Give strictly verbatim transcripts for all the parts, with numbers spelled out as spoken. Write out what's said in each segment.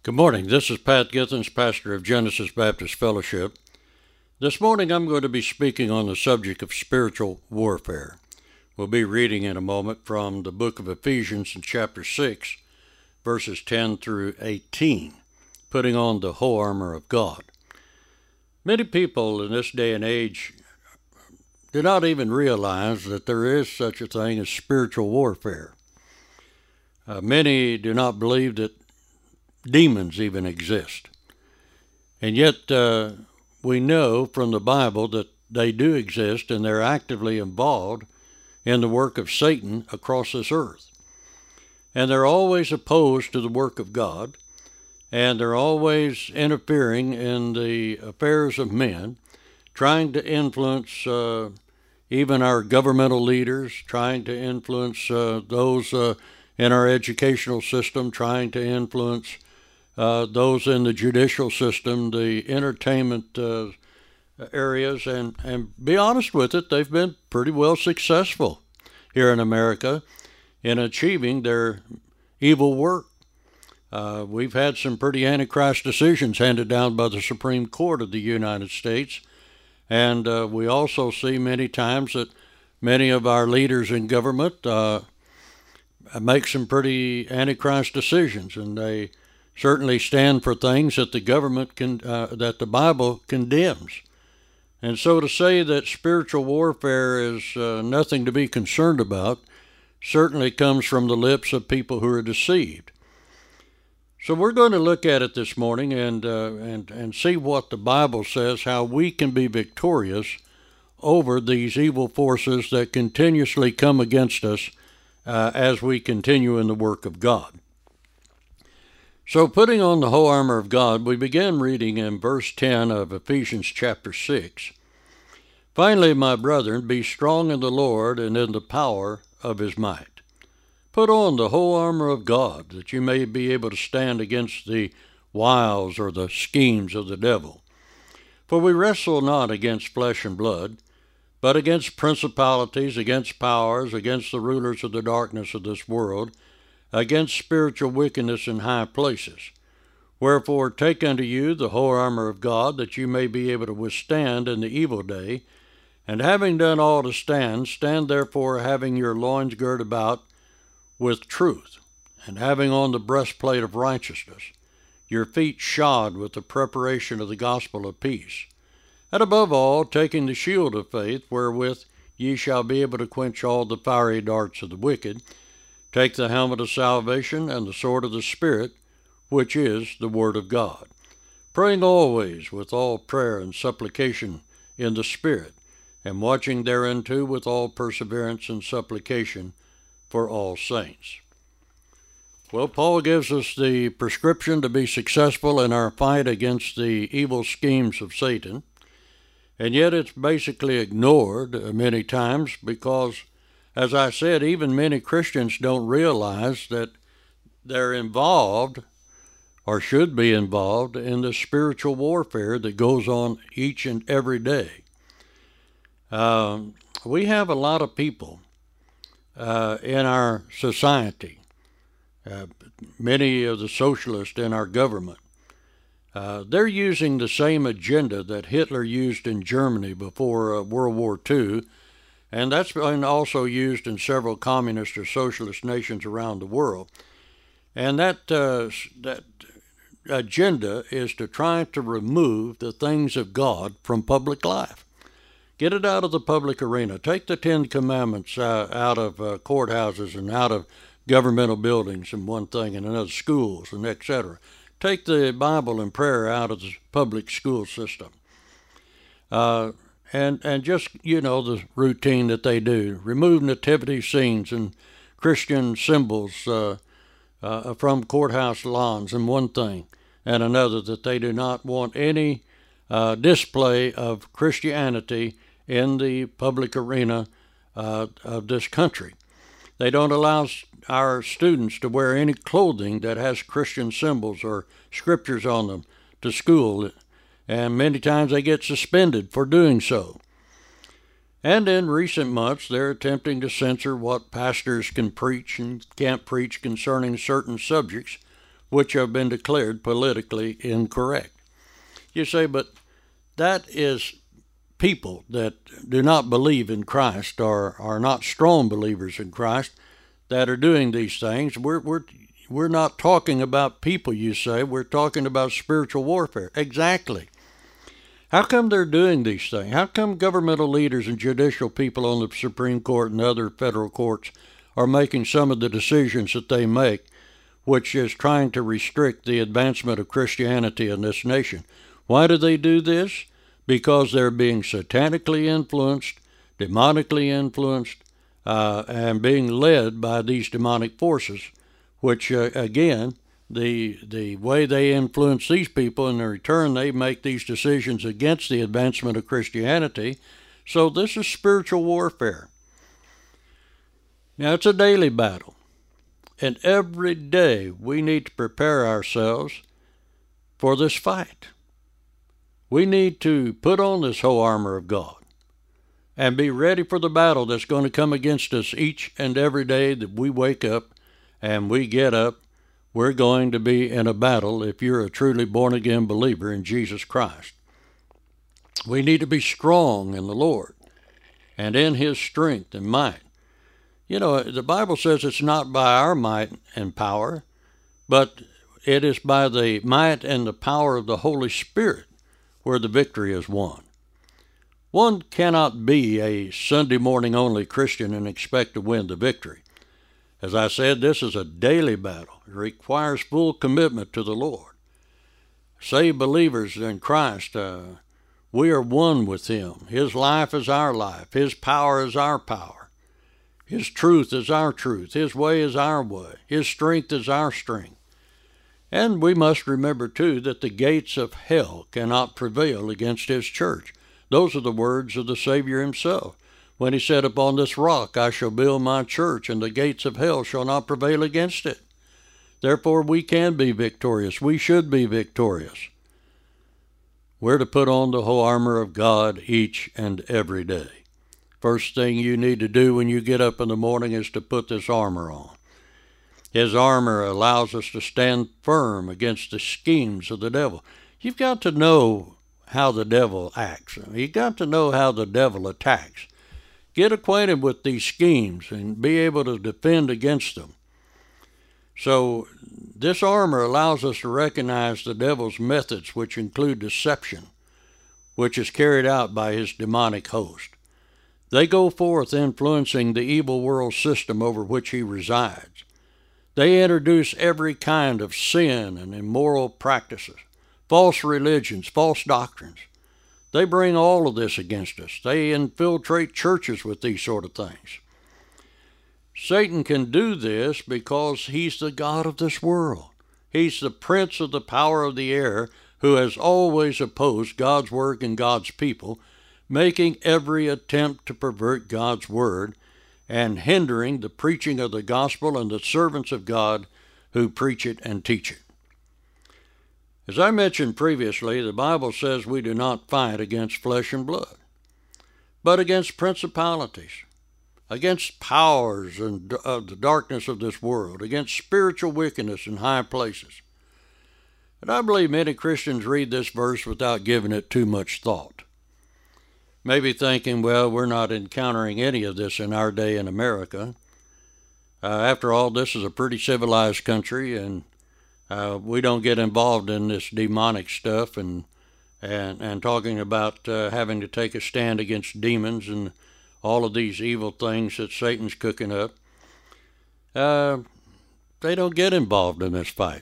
Good morning. This is Pat Githens, pastor of Genesis Baptist Fellowship. This morning I'm going to be speaking on the subject of spiritual warfare. We'll be reading in a moment from the book of Ephesians in chapter six, verses ten through eighteen, putting on the whole armor of God. Many people in this day and age do not even realize that there is such a thing as spiritual warfare. Uh, many do not believe that demons even exist. And yet uh, we know from the Bible that they do exist, and they're actively involved in the work of Satan across this earth. And they're always opposed to the work of God, and they're always interfering in the affairs of men, trying to influence uh, even our governmental leaders, trying to influence uh, those uh, in our educational system, trying to influence Uh, those in the judicial system, the entertainment uh, areas, and, and be honest with it, they've been pretty well successful here in America in achieving their evil work. Uh, we've had some pretty Antichrist decisions handed down by the Supreme Court of the United States, and uh, we also see many times that many of our leaders in government uh, make some pretty Antichrist decisions, and they certainly stand for things that the government can, uh, that the Bible condemns. And so to say that spiritual warfare is uh, nothing to be concerned about certainly comes from the lips of people who are deceived. So we're going to look at it this morning and, uh, and, and see what the Bible says, how we can be victorious over these evil forces that continuously come against us uh, as we continue in the work of God. So putting on the whole armor of God, we begin reading in verse ten of Ephesians chapter six. Finally, my brethren, be strong in the Lord and in the power of his might. Put on the whole armor of God, that you may be able to stand against the wiles or the schemes of the devil. For we wrestle not against flesh and blood, but against principalities, against powers, against the rulers of the darkness of this world, against spiritual wickedness in high places. Wherefore take unto you the whole armor of God, that you may be able to withstand in the evil day, and having done all to stand, stand therefore having your loins girt about with truth, and having on the breastplate of righteousness, your feet shod with the preparation of the gospel of peace, and above all taking the shield of faith, wherewith ye shall be able to quench all the fiery darts of the wicked. Take the helmet of salvation and the sword of the Spirit, which is the Word of God, praying always with all prayer and supplication in the Spirit, and watching thereunto with all perseverance and supplication for all saints. Well, Paul gives us the prescription to be successful in our fight against the evil schemes of Satan, and yet it's basically ignored many times because, as I said, even many Christians don't realize that they're involved or should be involved in the spiritual warfare that goes on each and every day. Um, we have a lot of people uh, in our society, uh, many of the socialists in our government. Uh, they're using the same agenda that Hitler used in Germany before uh, World War Two, and that's been also used in several communist or socialist nations around the world. And that uh, that agenda is to try to remove the things of God from public life. Get it out of the public arena. Take the Ten Commandments uh, out of uh, courthouses and out of governmental buildings and one thing and another, schools and et cetera. Take the Bible and prayer out of the public school system. Uh, And and just, you know, the routine that they do. Remove nativity scenes and Christian symbols uh, uh, from courthouse lawns and one thing and another, that they do not want any uh, display of Christianity in the public arena uh, of this country. They don't allow our students to wear any clothing that has Christian symbols or scriptures on them to school, and many times they get suspended for doing so. And in recent months, they're attempting to censor what pastors can preach and can't preach concerning certain subjects which have been declared politically incorrect. You say, but that is people that do not believe in Christ or are not strong believers in Christ that are doing these things. We're, we're, we're not talking about people, you say. We're talking about spiritual warfare. Exactly. How come they're doing these things? How come governmental leaders and judicial people on the Supreme Court and other federal courts are making some of the decisions that they make, which is trying to restrict the advancement of Christianity in this nation? Why do they do this? Because they're being satanically influenced, demonically influenced, uh, and being led by these demonic forces, which, uh, again, the the way they influence these people, in return they make these decisions against the advancement of Christianity. So this is spiritual warfare. Now, it's a daily battle, and every day we need to prepare ourselves for this fight. We need to put on this whole armor of God and be ready for the battle that's going to come against us each and every day that we wake up and we get up. We're going to be in a battle if you're a truly born-again believer in Jesus Christ. We need to be strong in the Lord and in His strength and might. You know, the Bible says it's not by our might and power, but it is by the might and the power of the Holy Spirit where the victory is won. One cannot be a Sunday morning only Christian and expect to win the victory. As I said, this is a daily battle. It requires full commitment to the Lord. Saved believers in Christ, uh, we are one with Him. His life is our life. His power is our power. His truth is our truth. His way is our way. His strength is our strength. And we must remember, too, that the gates of hell cannot prevail against His church. Those are the words of the Savior Himself, when He said, "Upon this rock I shall build my church, and the gates of hell shall not prevail against it." Therefore, we can be victorious. We should be victorious. We're to put on the whole armor of God each and every day. First thing you need to do when you get up in the morning is to put this armor on. His armor allows us to stand firm against the schemes of the devil. You've got to know how the devil acts. You've got to know how the devil attacks. Get acquainted with these schemes and be able to defend against them. So this armor allows us to recognize the devil's methods, which include deception, which is carried out by his demonic host. They go forth influencing the evil world system over which he resides. They introduce every kind of sin and immoral practices, false religions, false doctrines. They bring all of this against us. They infiltrate churches with these sort of things. Satan can do this because he's the god of this world. He's the prince of the power of the air who has always opposed God's work and God's people, making every attempt to pervert God's word and hindering the preaching of the gospel and the servants of God who preach it and teach it. As I mentioned previously, the Bible says we do not fight against flesh and blood, but against principalities, against powers and of the darkness of this world, against spiritual wickedness in high places. And I believe many Christians read this verse without giving it too much thought. Maybe thinking, well, we're not encountering any of this in our day in America. Uh, after all, this is a pretty civilized country, and uh, we don't get involved in this demonic stuff and and, and talking about uh, having to take a stand against demons and all of these evil things that Satan's cooking up. Uh, they don't get involved in this fight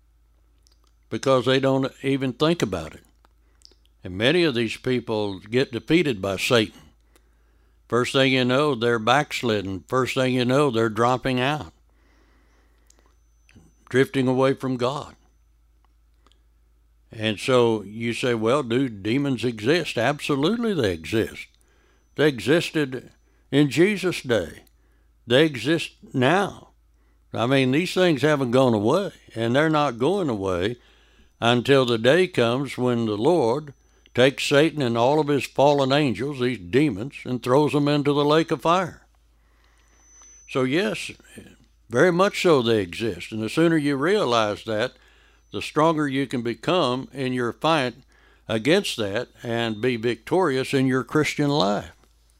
because they don't even think about it. And many of these people get defeated by Satan. First thing you know, they're backslidden. First thing you know, they're dropping out, drifting away from God. And so you say, well, do demons exist? Absolutely they exist. They existed in Jesus' day. They exist now. I mean, these things haven't gone away, and they're not going away until the day comes when the Lord takes Satan and all of his fallen angels, these demons, and throws them into the lake of fire. So yes, Very much so they exist. And the sooner you realize that, the stronger you can become in your fight against that and be victorious in your Christian life.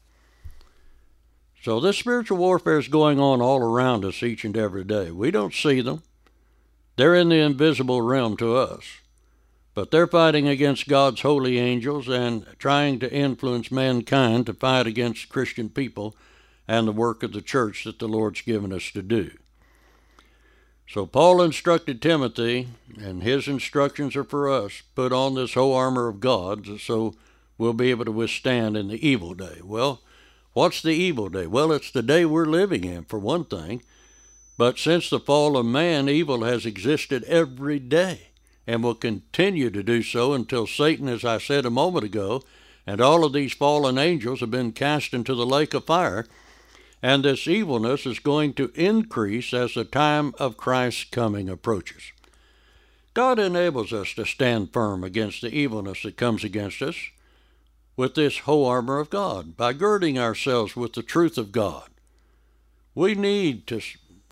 So this spiritual warfare is going on all around us each and every day. We don't see them. They're in the invisible realm to us. But they're fighting against God's holy angels and trying to influence mankind to fight against Christian people and the work of the church that the Lord's given us to do. So Paul instructed Timothy, and his instructions are for us, put on this whole armor of God so we'll be able to withstand in the evil day. Well, what's the evil day? Well, it's the day we're living in, for one thing. But since the fall of man, evil has existed every day and will continue to do so until Satan, as I said a moment ago, and all of these fallen angels have been cast into the lake of fire. And this evilness is going to increase as the time of Christ's coming approaches. God enables us to stand firm against the evilness that comes against us with this whole armor of God, by girding ourselves with the truth of God. We need to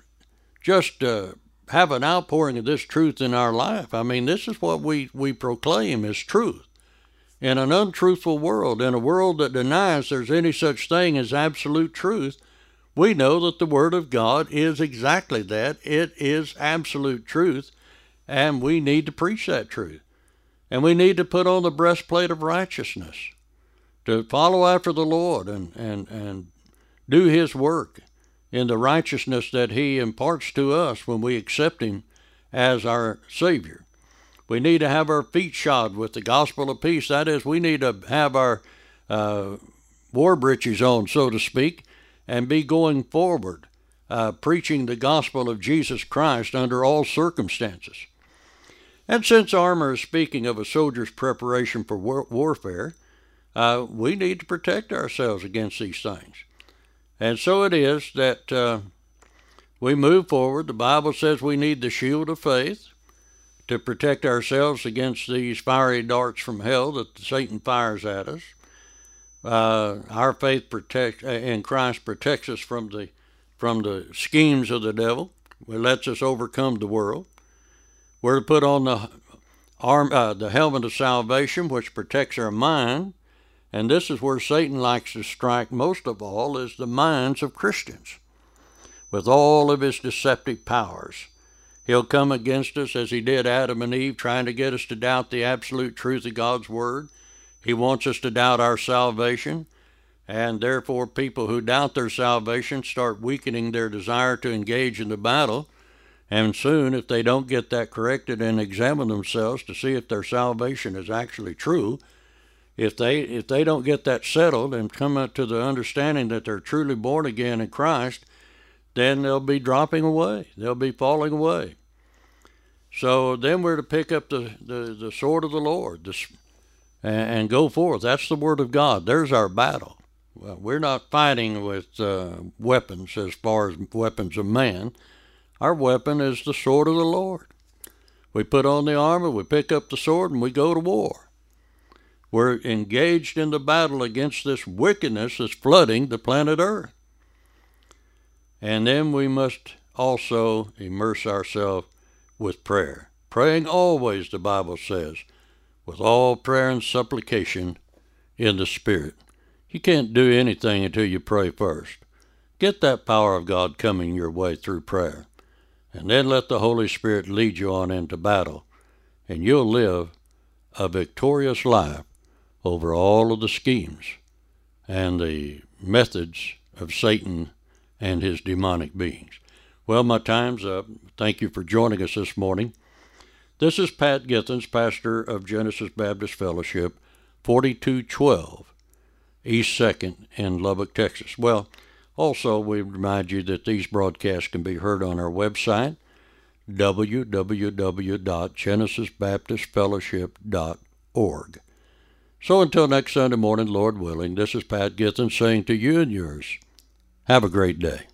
just uh, have an outpouring of this truth in our life. I mean, this is what we, we proclaim as truth. In an untruthful world, in a world that denies there's any such thing as absolute truth, we know that the Word of God is exactly that. It is absolute truth, and we need to preach that truth. And we need to put on the breastplate of righteousness, to follow after the Lord and, and, and do His work in the righteousness that He imparts to us when we accept Him as our Savior. We need to have our feet shod with the gospel of peace. That is, we need to have our uh, war breeches on, so to speak, and be going forward, uh, preaching the gospel of Jesus Christ under all circumstances. And since armor is speaking of a soldier's preparation for war- warfare, uh, we need to protect ourselves against these things. And so it is that uh, we move forward. The Bible says we need the shield of faith to protect ourselves against these fiery darts from hell that Satan fires at us. Uh, our faith protect, uh, in Christ protects us from the from the schemes of the devil. It lets us overcome the world. We're to put on the arm, uh, the helmet of salvation, which protects our mind. And this is where Satan likes to strike most of all, is the minds of Christians. With all of his deceptive powers, he'll come against us as he did Adam and Eve, trying to get us to doubt the absolute truth of God's Word. He wants us to doubt our salvation, and therefore people who doubt their salvation start weakening their desire to engage in the battle. And soon, if they don't get that corrected and examine themselves to see if their salvation is actually true, If they if they don't get that settled and come up to the understanding that they're truly born again in Christ, then they'll be dropping away. They'll be falling away. So then we're to pick up the, the, the sword of the Lord this, and, and go forth. That's the Word of God. There's our battle. Well, we're not fighting with uh, weapons as far as weapons of man. Our weapon is the sword of the Lord. We put on the armor, we pick up the sword, and we go to war. We're engaged in the battle against this wickedness that's flooding the planet Earth. And then we must also immerse ourselves with prayer. Praying always, the Bible says, with all prayer and supplication in the Spirit. You can't do anything until you pray first. Get that power of God coming your way through prayer. And then let the Holy Spirit lead you on into battle. And you'll live a victorious life over all of the schemes and the methods of Satan and his demonic beings. Well, my time's up. Thank you for joining us this morning. This is Pat Githens, pastor of Genesis Baptist Fellowship, forty-two twelve East second in Lubbock, Texas. Well, also we remind you that these broadcasts can be heard on our website, w w w dot genesis baptist fellowship dot org. So until next Sunday morning, Lord willing, this is Pat Githens saying to you and yours, have a great day.